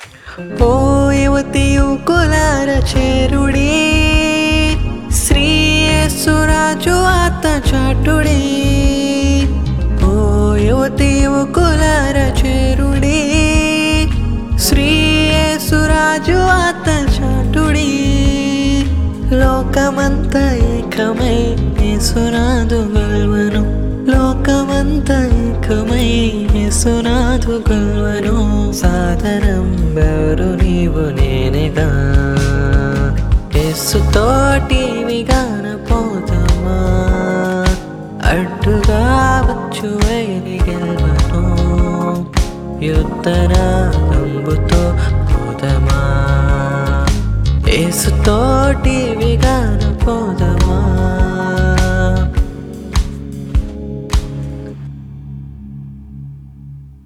ఓ యువతియు కులార చేరుడే శ్రీ యేసురాజు ఆత్మ చాటుడే ఓ యువతియు కులార చేరుడే శ్రీ యేసురాజు ఆత్మ చాటుడే లోకమంతా ఏకమై యేసునాథు గొల్వెను లోకమంతా ఏకమై యేసునాథు గొల్వెను సాధనం బెవరు నీవు నేనేగా యేసుతోటి విగానపోతామా అడ్డుగా వచ్చు వైరి గెల్వను యుద్ధరాగంబుతో పోదమా యేసుతోటి విగానపోదామా